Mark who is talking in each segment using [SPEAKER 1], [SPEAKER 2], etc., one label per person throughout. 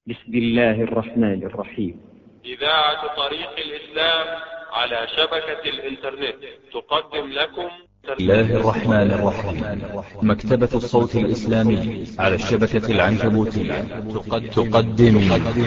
[SPEAKER 1] بسم الله الرحمن الرحيم.
[SPEAKER 2] إذاعة طريق الإسلام على شبكة الإنترنت تقدم لكم
[SPEAKER 3] بسم الله الرحمن الرحيم. مكتبة الصوت الإسلامي على الشبكة العنكبوتية تقدم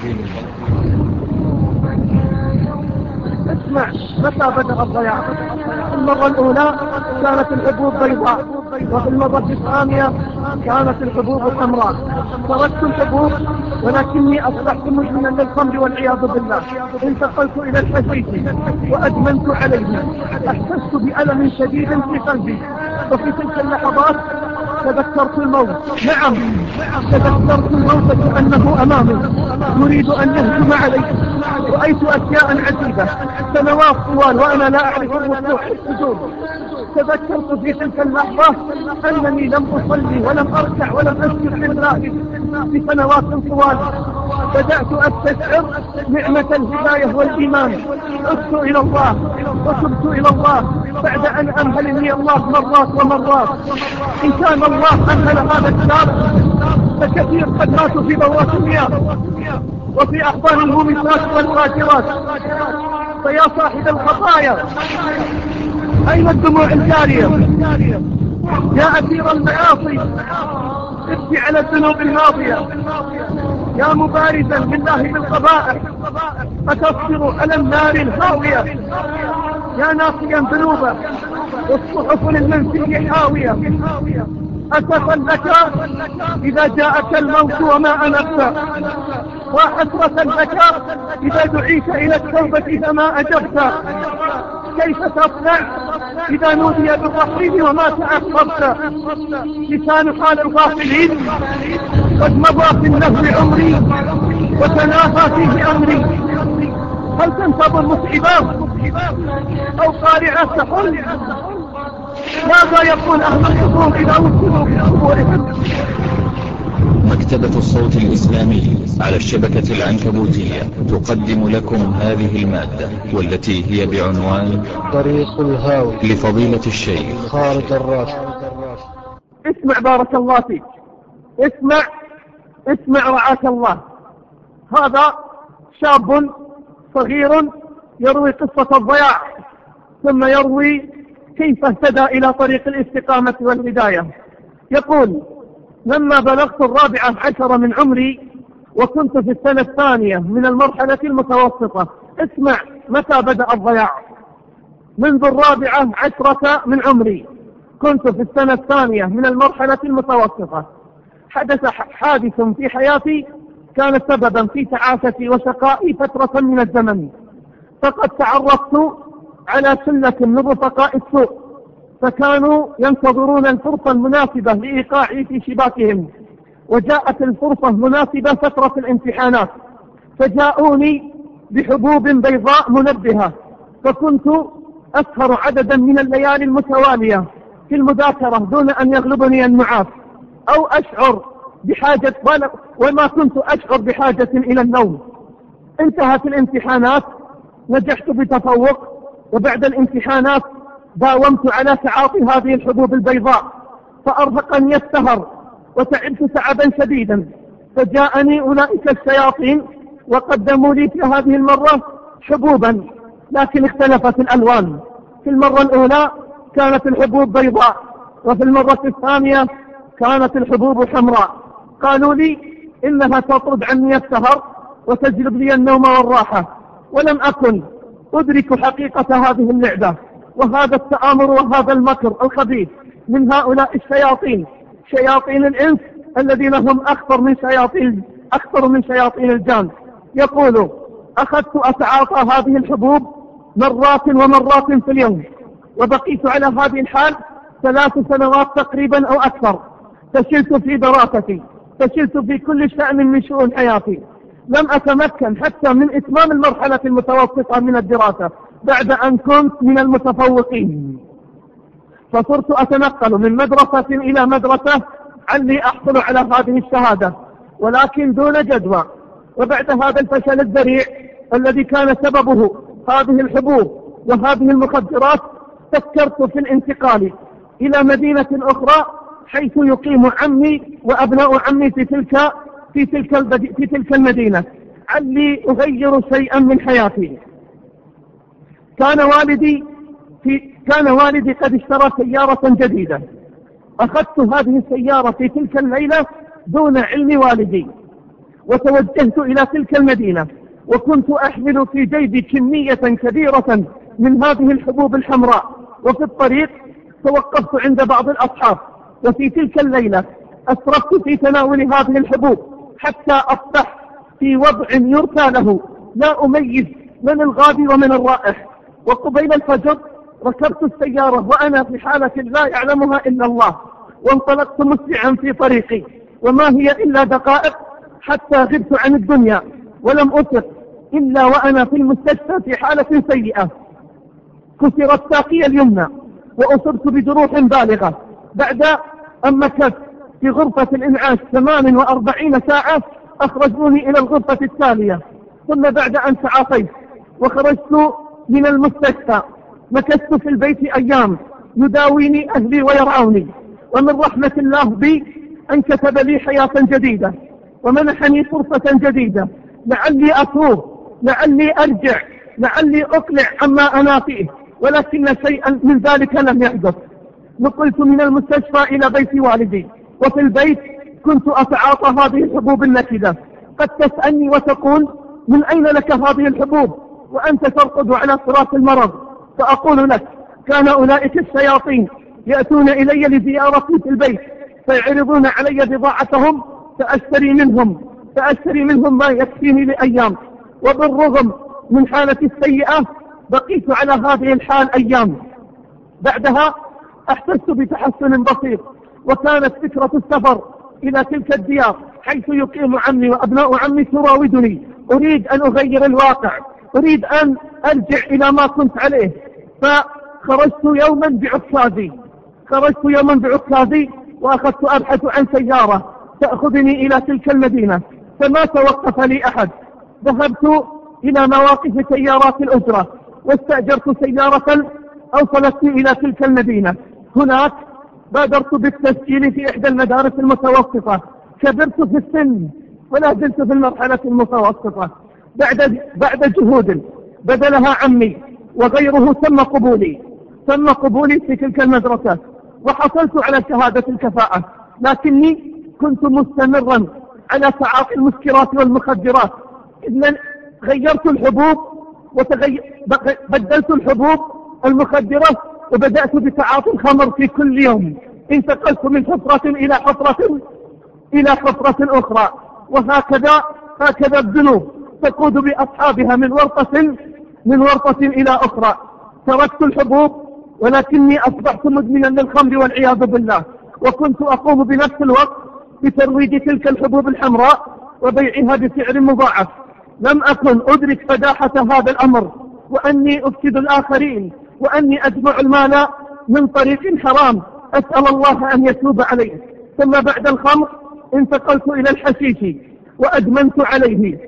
[SPEAKER 4] اسمع، متى بدأ الضياع؟ المرة الأولى كانت الحبوب بيضاء، وفي المرة الثانية كانت الحبوب حمراء. تركت الحبوب ولكني أصبحت مدمنا للخمر والعياذ بالله. انتقلت إلى الحشيش وأدمنت عليه. أحسست بألم شديد في قلبي، وفي تلك اللحظات تذكرت الموت. نعم، تذكرت الموت كأنه أمامي يريد أن يهجم علي. رأيت أشياء عجيبة، سنوات طوال وأنا لا أعرف الركوع السجود. تذكرت في تلك اللحظة أنني لم أصلي ولم أركع ولم أسجد لله في سنوات طوال. بدأت أستشعر نعمة الهداية والإيمان. عدت إلى الله وتبت إلى الله بعد أن أمهلني الله مرات ومرات. إن كان الله أمهل هذا الشاب فكثير قد ماتوا في ذوات المياه وفي أحضان المومسات والقاجرات. فيا صاحب الخطايا، أين الدموع الجارية؟ يا أثير المعاصي، ابكي على الذنوب الماضية. يا مبارزا بالله بالقبائح، أتصبر على النار الهاوية. يا ناقيا ذنوبا، والصحف للمنسي حاوية. أسفا لك إذا جاءك الموت وما أنبت، وحسرة لك إذا دعيت إلى التوبة فما أجبت. كيف تصنع إذا نودي بالرحيم وما تأخرت؟ لسان حال الغافلين قد مضى في النهر عمري وتناهى فيه أمري. هل تنتظر مصعبات أو قارعات تحل؟ ماذا يقول أهل الحضور إذا وصلوا بأمورهم؟
[SPEAKER 3] مكتبة الصوت الإسلامي على الشبكة العنكبوتية تقدم لكم هذه المادة، والتي هي بعنوان
[SPEAKER 5] طريق الهاوي
[SPEAKER 3] لفضيلة الشيخ
[SPEAKER 5] خالد الراشد.
[SPEAKER 4] اسمع بارك الله فيك، اسمع رعاك الله. هذا شاب صغير يروي قصة الضياع، ثم يروي كيف اهتدى إلى طريق الاستقامة والهداية. يقول: لما بلغت 14 من عمري وكنت في السنة الثانية من المرحلة المتوسطة. اسمع متى بدأ الضياع. منذ 14 من عمري كنت في السنة الثانية من المرحلة المتوسطة. حدث حادث في حياتي كان سببا في تعاستي وشقائي فترة من الزمن. فقد تعرفت على سلة من رفقاء السوء، فكانوا ينتظرون الفرصة المناسبة لإيقاعي في شباكهم. وجاءت الفرصة المناسبة فترة الامتحانات، فجاءوني بحبوب بيضاء منبهة. فكنت أسهر عددا من الليالي المتوالية في المذاكرة دون أن يغلبني النعاس أو أشعر بحاجة، وما كنت أشعر بحاجة إلى النوم. انتهت الامتحانات، نجحت بتفوق، وبعد الامتحانات داومت على تعاطي هذه الحبوب البيضاء، فأرهقني السهر وتعبت تعبا شديدا. فجاءني أولئك الشياطين وقدموا لي في هذه المرة حبوبا، لكن اختلفت الألوان. في المرة الأولى كانت الحبوب بيضاء، وفي المرة الثانية كانت الحبوب حمراء. قالوا لي إنها تطرد عني السهر وتجلب لي النوم والراحة. ولم أكن أدرك حقيقة هذه اللعبة وهذا التآمر وهذا المكر الخبيث من هؤلاء الشياطين، شياطين الإنس الذين هم أخطر من شياطين الجان. يقول: أخذت أتعاطى هذه الحبوب مرات ومرات في اليوم، وبقيت على هذه الحال 3 سنوات تقريبا أو أكثر. فشلت في دراستي، فشلت في كل شأن من شؤون حياتي. لم أتمكن حتى من إتمام المرحلة المتوسطة من الدراسة بعد أن كنت من المتفوقين. فصرت أتنقل من مدرسة إلى مدرسة علي أحصل على هذه الشهادة، ولكن دون جدوى. وبعد هذا الفشل الذريع الذي كان سببه هذه الحبوب وهذه المخدرات، فكرت في الانتقال إلى مدينة أخرى حيث يقيم عمي وأبناء عمي في في تلك المدينة علي أغير شيئا من حياتي. كان والدي قد اشترى سيارة جديدة. أخذت هذه السيارة في تلك الليلة دون علم والدي، وتوجهت إلى تلك المدينة، وكنت أحمل في جيبي كمية كبيرة من هذه الحبوب الحمراء. وفي الطريق توقفت عند بعض الأصحاب، وفي تلك الليلة أسرفت في تناول هذه الحبوب حتى أصبح في وضع يرثى له، لا أميز من الغادي ومن الرائح. وقبيل الفجر ركبت السيارة وأنا في حالة لا يعلمها إلا الله، وانطلقت مسرعا في طريقي، وما هي إلا دقائق حتى غبت عن الدنيا، ولم أفق إلا وأنا في المستشفى في حالة سيئة. كسرت ساقي اليمنى وأصبت بجروح بالغة. بعد أن مكثت في غرفة الإنعاش 48 ساعة أخرجوني إلى الغرفة التالية. ثم بعد أن تعافيت وخرجت من المستشفى مكثت في البيت أيام يداويني أهلي ويرعوني. ومن رحمة الله بي أن كتب لي حياة جديدة ومنحني فرصة جديدة، لعلي أتوب، لعلي أرجع، لعلي أقلع عما أنا فيه، ولكن شيئا من ذلك لم يحدث. نقلت من المستشفى إلى بيت والدي، وفي البيت كنت أتعاطى هذه الحبوب النكدة. قد تسألني وتقول: من أين لك هذه الحبوب وأنت ترقد على فراش المرض؟ فأقول لك: كان أولئك الشياطين يأتون إلي لزيارتي في البيت، فيعرضون علي بضاعتهم فأشتري منهم ما يكفيني لأيام. وبالرغم من حالتي السيئة بقيت على هذه الحال أيام. بعدها أحسست بتحسن بسيط، وكانت فكرة السفر إلى تلك الديار حيث يقيم عمي وأبناء عمي تراودني. أريد أن أغير الواقع، أريد أن أرجع إلى ما كنت عليه. فخرجت يوما بعكازي وأخذت أبحث عن سيارة تأخذني إلى تلك المدينة، فما توقف لي أحد. ذهبت إلى مواقف سيارات الأجرة واستأجرت سيارة أوصلتني إلى تلك المدينة. هناك بادرت بالتسجيل في إحدى المدارس المتوسطة. كبرت في السن ولا زلت في المرحلة المتوسطة. بعد جهود بذلها عمي وغيره تم قبولي في تلك المدرسة، وحصلت على شهادة الكفاءة. لكني كنت مستمرا على تعاطي المسكرات والمخدرات. إذن غيرت الحبوب بدلت الحبوب المخدرة، وبدأت بتعاطي الخمر في كل يوم. انتقلت من حفرة إلى حفرة أخرى، وهكذا الذنوب تقود بأصحابها من ورطة إلى أخرى. تركت الحبوب ولكني أصبحت مدمنا للخمر والعياذ بالله، وكنت أقوم بنفس الوقت بترويج تلك الحبوب الحمراء وبيعها بسعر مضاعف. لم أكن أدرك فداحة هذا الأمر، وأني أفسد الآخرين، وأني أجمع المال من طريق حرام. أسأل الله أن يتوب عليه. ثم بعد الخمر انتقلت إلى الحشيش وأدمنت عليه،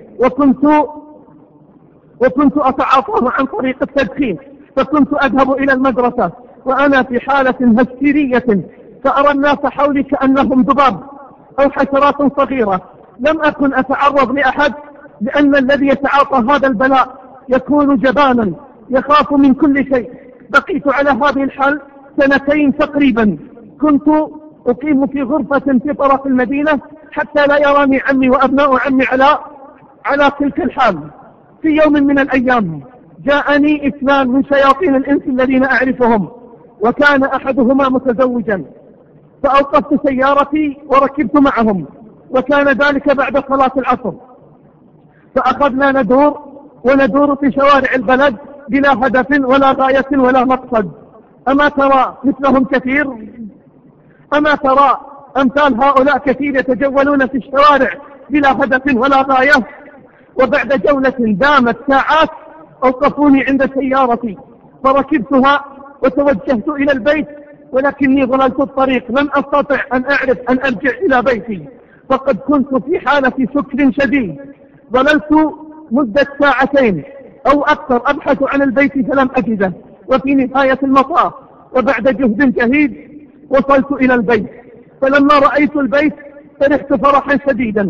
[SPEAKER 4] وكنت أتعاطاه عن طريق التدخين. فكنت أذهب إلى المدرسة وأنا في حالة هستيرية، فأرى الناس حولي كأنهم ذباب أو حشرات صغيرة. لم أكن أتعرض لأحد، لأن الذي يتعاطى هذا البلاء يكون جبانا يخاف من كل شيء. بقيت على هذه الحال 2 تقريبا. كنت أقيم في غرفة في طرف المدينة حتى لا يراني عمي وأبناء عمي على تلك الحال. في يوم من الأيام جاءني 2 من شياطين الإنس الذين أعرفهم، وكان أحدهما متزوجا. فأوقفت سيارتي وركبت معهم، وكان ذلك بعد صلاة العصر. فأخذنا ندور في شوارع البلد بلا هدف ولا غاية ولا مقصد. أما ترى مثلهم كثير؟ أما ترى أمثال هؤلاء كثير يتجولون في الشوارع بلا هدف ولا غاية؟ وبعد جولة دامت ساعات أوقفوني عند سيارتي، فركبتها وتوجهت إلى البيت، ولكني ضللت الطريق. لم أستطع أن أعرف أن أرجع إلى بيتي، فقد كنت في حالة سكر شديد. ضللت مدة 2 ساعات أو أكثر أبحث عن البيت فلم أجده. وفي نهاية المطاف وبعد جهد جهيد وصلت إلى البيت. فلما رأيت البيت فرحت فرحا شديدا،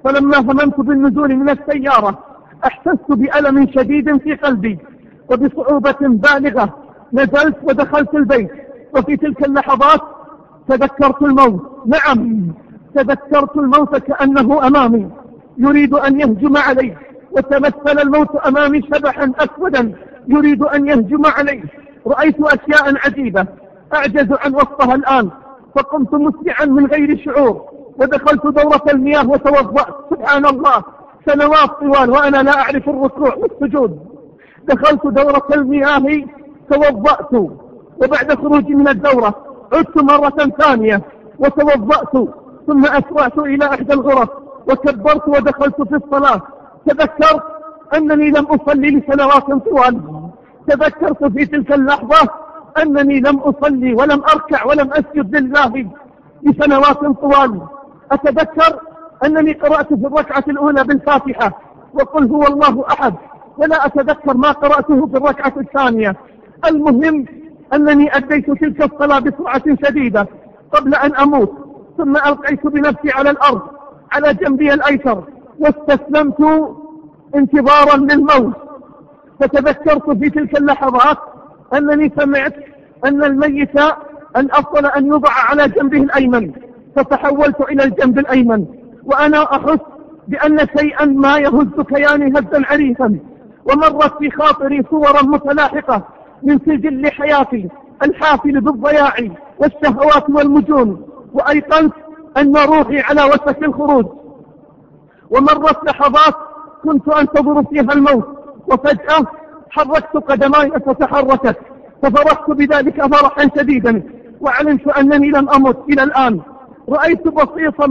[SPEAKER 4] فلما هممت بالنزول من السيارة احسست بألم شديد في قلبي، وبصعوبة بالغة نزلت ودخلت البيت. وفي تلك اللحظات تذكرت الموت. نعم، تذكرت الموت كأنه أمامي يريد أن يهجم علي، وتمثل الموت أمامي شبحا أسودا يريد أن يهجم علي. رأيت أشياء عجيبة أعجز عن وصفها الآن، فقمت مسرعا من غير شعور ودخلت دورة المياه وتوضأت. سبحان الله، سنوات طوال وأنا لا أعرف الركوع والسجود. دخلت دورة المياه توضأت، وبعد خروجي من الدورة عدت مرة ثانية وتوضأت، ثم أسرعت إلى إحدى الغرف وكبرت ودخلت في الصلاة. تذكرت أنني لم أصلي لسنوات طوال. تذكرت في تلك اللحظة أنني لم أصلي ولم أركع ولم أسجد لله لسنوات طوال. أتذكر أنني قرأت في الركعة الأولى بالفاتحة وقل هو الله أحد، ولا أتذكر ما قرأته في الركعة الثانية. المهم أنني أديت تلك الصلاة بسرعة شديدة قبل أن أموت، ثم ألقيت بنفسي على الأرض على جنبي الأيسر واستسلمت انتظارا للموت. فتذكرت في تلك اللحظات أنني سمعت أن الميت الأفضل أن يوضع على جنبه الأيمن، فتحولت إلى الجنب الأيمن وأنا أحس بأن شيئا ما يهز كياني هزا عريفا. ومرت في خاطري صورا متلاحقة من سجل حياتي الحافل بالضياع والشهوات والمجون، وأيقنت أن روحي على وشك الخروج. ومرت لحظات كنت أنتظر فيها الموت، وفجأة حركت قدماي فتحركت، ففرحت بذلك فرحا شديدا، وعلمت أنني لم أمت إلى الآن. رأيت بسيطا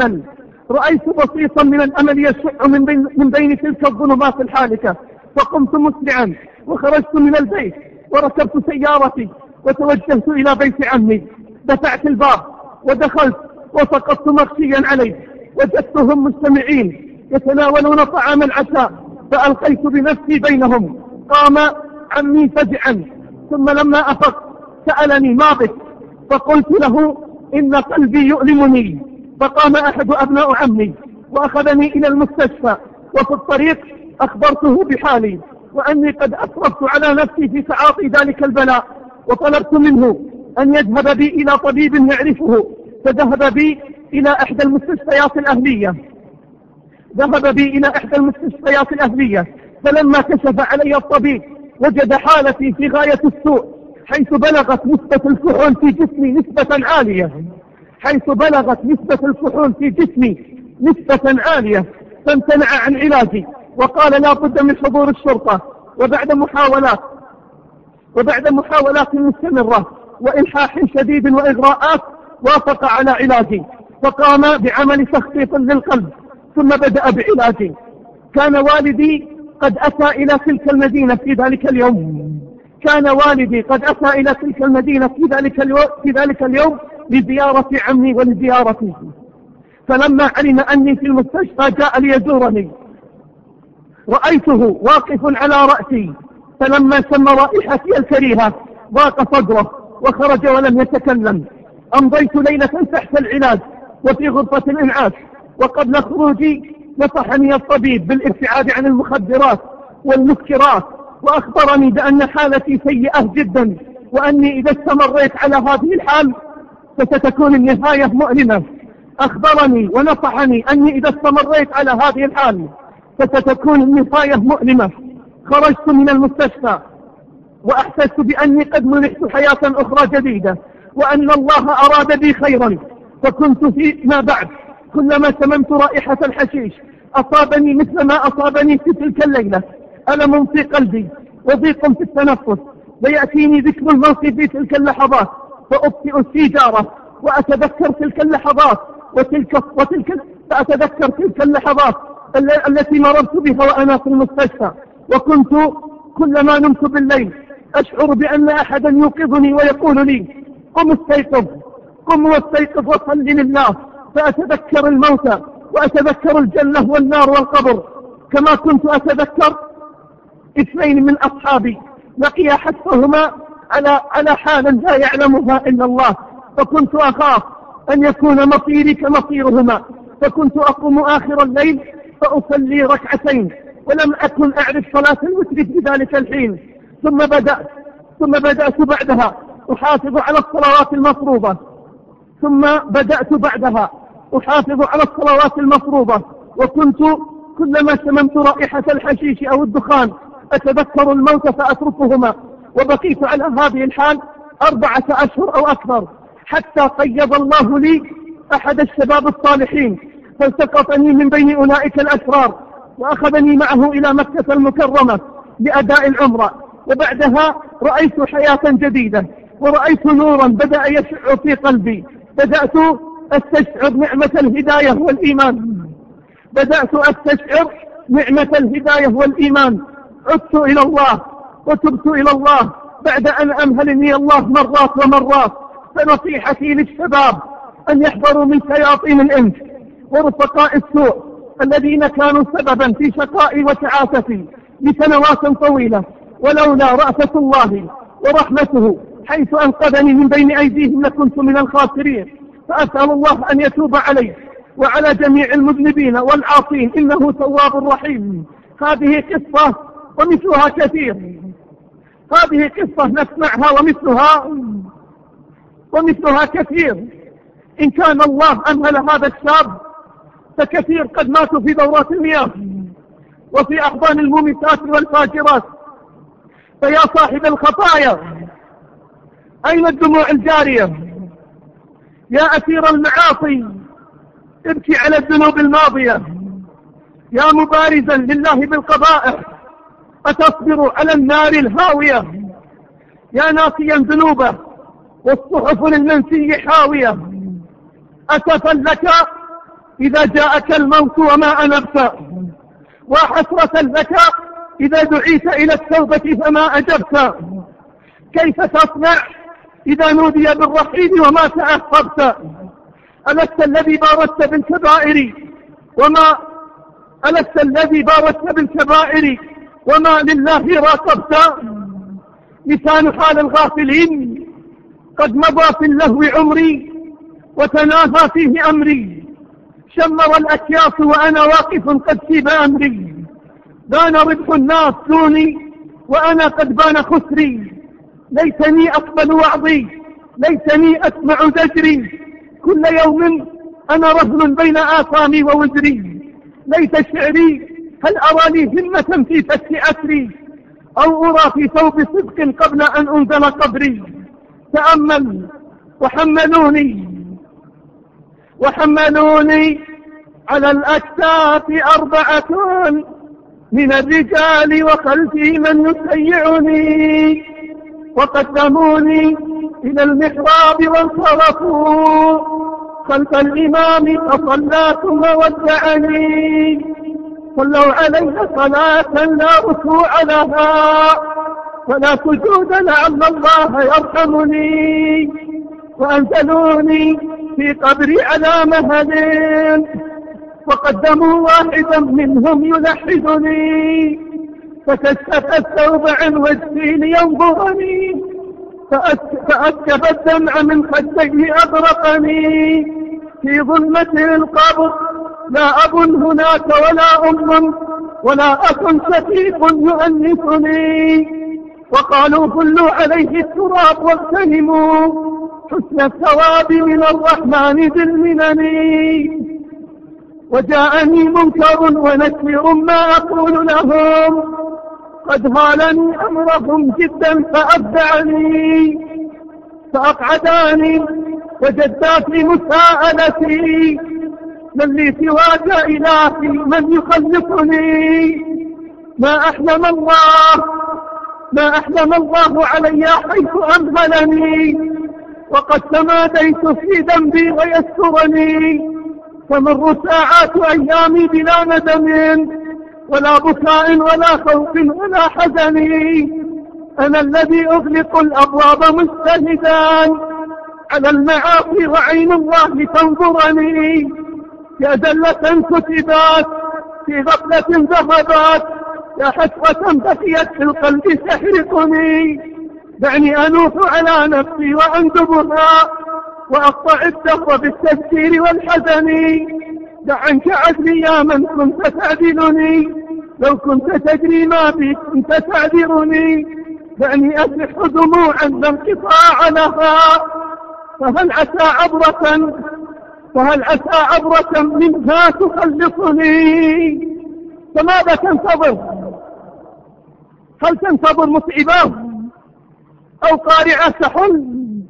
[SPEAKER 4] من الأمل يشع من بين تلك الظلمات الحالكة، فقمت مسرعا وخرجت من البيت وركبت سيارتي وتوجهت إلى بيت عمي. دفعت الباب ودخلت وسقطت مغشيا عليه، وجدتهم مجتمعين يتناولون طعام العشاء، فألقيت بنفسي بينهم. قام عمي فزعا، ثم لما أفق سألني ما بك؟ فقلت له إن قلبي يؤلمني. فقام أحد أبناء عمي وأخذني إلى المستشفى، وفي الطريق أخبرته بحالي وأني قد أسرفت على نفسي في تعاطي ذلك البلاء، وطلبت منه أن يذهب بي إلى طبيب يعرفه، فذهب بي إلى إحدى المستشفيات الأهلية. فلما كشف علي الطبيب وجد حالتي في غاية السوء، حيث بلغت نسبة الكحول في جسمي نسبة عالية، فامتنع عن علاجي وقال لا بد من حضور الشرطة. وبعد محاولات مستمرة وإلحاح شديد وإغراءات وافق على علاجي، فقام بعمل تخطيط للقلب ثم بدأ بعلاجي. كان والدي قد أتى إلى تلك المدينة في ذلك اليوم لزيارة عمي ولزيارتي. فلما علم أني في المستشفى جاء ليزورني. رأيته واقف على رأسي، فلما شم رائحتي الكريهة ضاق صدره وخرج ولم يتكلم. أمضيت ليلة تحت العلاج وفي غرفة الإنعاش، وقبل خروجي نصحني الطبيب بالابتعاد عن المخدرات والمسكرات، وأخبرني بأن حالتي سيئة جدا، وأني إذا استمريت على هذه الحال فستكون النهاية مؤلمة. أخبرني ونصحني أني إذا استمريت على هذه الحال فستكون النهاية مؤلمة. خرجت من المستشفى وأحسست بأني قد منحت حياة أخرى جديدة، وأن الله أراد بي خيرا. فكنت فيما بعد كلما شممت رائحة الحشيش أصابني مثل ما أصابني في تلك الليلة ألم في قلبي وضيق في التنفس، ويأتيني ذكر الموت في تلك اللحظات فأبطئ السيجارة وأتذكر تلك اللحظات فأتذكر تلك اللحظات التي مررت بها وأنا في المستشفى. وكنت كلما نمت بالليل أشعر بأن أحدا يوقظني ويقول لي قم واستيقظ وصل لله. فأتذكر الموت وأتذكر الجنة والنار والقبر، كما كنت أتذكر 2 من أصحابي لقي حتفهما على حال لا يعلمها إلا الله، فكنت أخاف أن يكون مصيري كمصيرهما. فكنت أقوم آخر الليل فأصلي ركعتين، ولم أكن أعرف صلاة الوتر في ذلك الحين. ثم بدأت بعدها أحافظ على الصلوات المفروضة، وكنت كلما شممت رائحة الحشيش أو الدخان أتذكر الموت فأتركهما، وبقيت على هذه الحال 4 أشهر أو أكثر، حتى قيض الله لي أحد الشباب الصالحين فالتقطني من بين أولئك الأشرار وأخذني معه إلى مكة المكرمة لأداء العمرة. وبعدها رأيت حياة جديدة، ورأيت نورا بدأ يشع في قلبي، بدأت أستشعر نعمة الهداية والإيمان. عدت إلى الله وتبت إلى الله بعد أن أمهلني الله مرات ومرات. فنصيحتي للشباب أن يحذروا من شياطين الإنس ورفقاء السوء الذين كانوا سببا في شقائي وتعاستي لسنوات طويلة، ولولا رأفة الله ورحمته حيث أنقذني من بين أيديهم لكنت من الخاسرين. فأسأل الله أن يتوب علي وعلى جميع المذنبين والعاصين، إنه تواب رحيم. هذه قصة ومثلها كثير، هذه قصة نسمعها ومثلها كثير. إن كان الله أمهل هذا الشاب فكثير قد ماتوا في دورات المياه وفي أحضان المومسات والفاجرات. فيا صاحب الخطايا، أين الدموع الجارية؟ يا أسير المعاصي، ابكي على الذنوب الماضية. يا مبارزا لله بالقبائح، أتصبر على النار الهاوية؟ يا ناسيا ذنوبه والصحف للمنسي حاوية، أسفا لك إذا جاءك الموت وما أنبت، وحسرة لك إذا دعيت إلى التوبة فما أجبت. كيف تصنع إذا نودي بالرحيل وما تأخرت؟ ألست الذي بارزت بالكبائر وما لله راقبت؟ لسان حال الغافلين قد مضى في اللهو عمري وتناهى فيه أمري. شمر الأكياس وأنا واقف قد سيب أمري. بان ربح الناس دوني وأنا قد بان خسري. ليتني أقبل وعظي، ليتني أسمع زجري. كل يوم أنا رهن بين آثامي ووزري. ليت شعري هل أرى لي همة في فك أسري، أو أرى في ثوب صدق قبل أن أنزل قبري. تأمل وحملوني على الأكتاف 4 من الرجال وخلفي من يسيعني، وقدموني إلى المحراب وانصرفوا خلف الإمام فصلى ثم ودعني. صلوا علي صلاة لا ركوع لها ولا سجود لعل الله يرحمني. وأنزلوني في قبري على مهل، وقدموا واحدا منهم يلحدني. فكشف الثوب عن وجهي لينظرني، فأسكب الدمع من خديه أبرقني. في ظلمة القبر لا أب هناك ولا أم ولا أخ شقيق يؤنسني. وقالوا كلوا عليه التراب واغتنموا حسن الثواب من الرحمن ذي المنن. وجاءني منكر ونكير ما أقول لهم، قد هالني أمرهم جدا فأبدعني. فأقعداني وجدا في مساءلتي، من لي سواك إلهي من يخلصني. ما أحلم الله علي حيث أمهلني، وقد تماديت في ذنبي ويسترني. فمر ساعات أيامي بلا ندم ولا بكاء ولا خوف ولا حزن. أنا الذي أغلق الأبواب مجتهدا على المعاصي وعين الله تنظرني. يا زلة كتبات في غفلة ذهبت، يا حسرة بقيت في القلب تحرقني. دعني أنوح على نفسي وأندبها وأقطع الدهر بالتفكير والحزن. دع عنك عدلي يا من كنت تعدلني، لو كنت تدري ما بي كنت تعذرني، دعني أسح دموعا لا انقطاع لها، فهل عسى عبرة منها تخلصني. فماذا تنتظر؟ هل تنتظر مصيبة أو قارعة تحل؟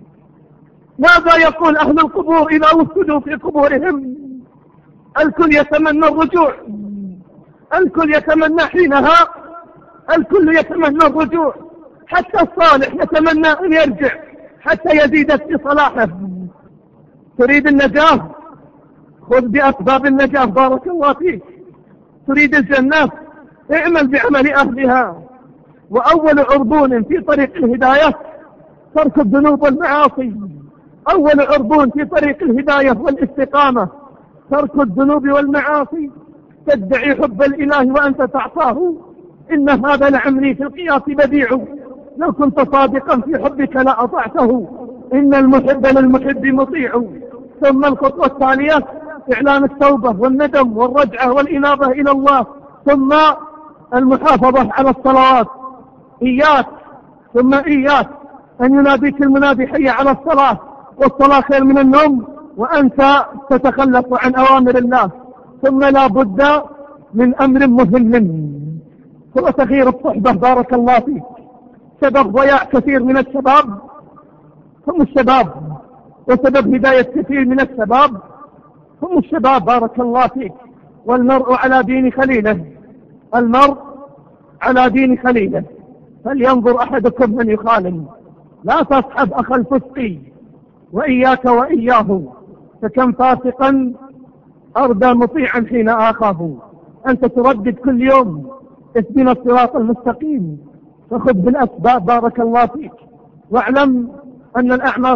[SPEAKER 4] ماذا يقول أهل القبور إذا وجدوا في قبورهم؟ الكل يتمنى الرجوع، الكل يتمنى حينها، الكل يتمنى الرجوع، حتى الصالح يتمنى أن يرجع حتى يزيد في صلاحه. تريد النجاة؟ خذ بأسباب النجاة بارك الله فيك. تريد الجنة؟ اعمل بعمل أهلها. وأول عربون في طريق الهداية ترك الذنوب والمعاصي. أول عربون في طريق الهداية والاستقامة ترك الذنوب والمعاصي. تدعي حب الإله وأنت تعصاه، إن هذا لعمري في القياس بديع، لو كنت صادقا في حبك لأطعته، إن المحب للمحب مطيع. ثم الخطوة الثانية إعلان التوبة والندم والرجعة والإنابة إلى الله، ثم المحافظة على الصلوات. إياك ثم إياك أن يناديك المنادي حي على الصلاة، والصلاة خير من النوم وأنت تتخلف عن أوامر الله. ثم لا بد من أمر مهم هو تغيير الصحبة بارك الله فيك. سبب ضياع كثير من الشباب هم الشباب، وسبب هداية كثير من الشباب هم الشباب بارك الله فيك. والمرء على دين خليله، المرء على دين خليله، فلينظر أحدكم من يخالل. لا تصحب أخ الفسق وإياك وإياه، فكم فاسقا أردى مطيعا حين آخاه. أنت تردد كل يوم اهدنا الصراط المستقيم، فخذ بالأسباب بارك الله فيك. واعلم أن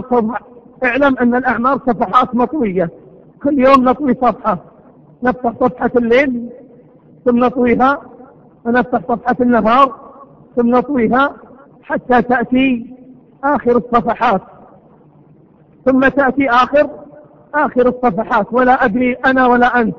[SPEAKER 4] الأعمار صفحات مطوية، كل يوم نطوي صفحة. نفتح صفحة الليل ثم نطويها، ونفتح صفحة النهار ثم نطويها، حتى تأتي آخر الصفحات، ثم تأتي آخر الصفحات. ولا أدري أنا ولا أنت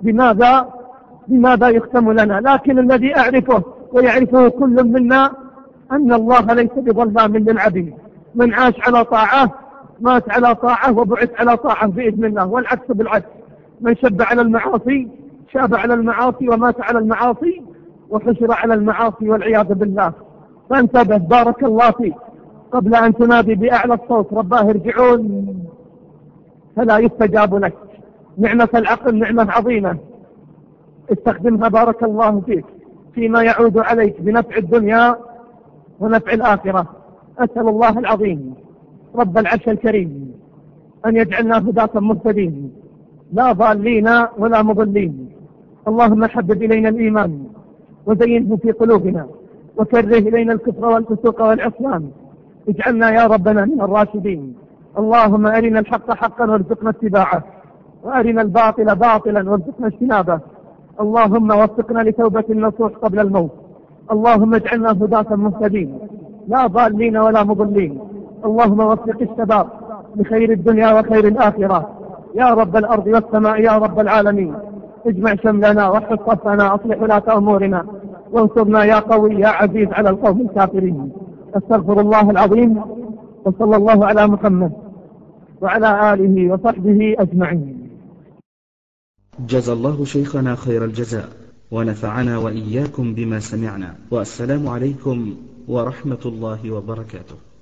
[SPEAKER 4] بماذا يختم لنا، لكن الذي أعرفه ويعرفه كل منا أن الله ليس بظلام للعبيد. من عاش على طاعة مات على طاعة وبعث على طاعة بإذن الله، والعكس بالعكس. من شب على المعاصي شاب على المعاصي ومات على المعاصي وحشر على المعاصي والعياذ بالله. فانتبه بارك الله فيك، قبل أن تنادي بأعلى الصوت رباه ارجعون فلا يستجاب لك. نعمة العقل نعمة عظيمة، استخدمها بارك الله فيك فيما يعود عليك بنفع الدنيا ونفع الآخرة. أسأل الله العظيم رب العرش الكريم أن يجعلنا هداة مهتدين لا ضالين ولا مضلين. اللهم حبب إلينا الإيمان وزينه في قلوبنا، وكره إلينا الكفر والفسوق والعصيان، اجعلنا يا ربنا من الراشدين. اللهم أرنا الحق حقا وارزقنا اتباعه، وأرنا الباطل باطلا وارزقنا اجتنابه. اللهم وفقنا لتوبة النصوح قبل الموت. اللهم اجعلنا هداة مهتدين لا ضالين ولا مضلين. اللهم وفق الشباب لخير الدنيا وخير الآخرة يا رب الأرض والسماء يا رب العالمين. اجمع شملنا واحفظ صفنا، أصلح ولاة أمورنا، وانصرنا يا قوي يا عزيز على القوم الكافرين. استغفر الله العظيم، وصلى الله على محمد وعلى آله وصحبه أجمعين.
[SPEAKER 6] جزى الله شيخنا خير الجزاء، ونفعنا وإياكم بما سمعنا، والسلام عليكم ورحمة الله وبركاته.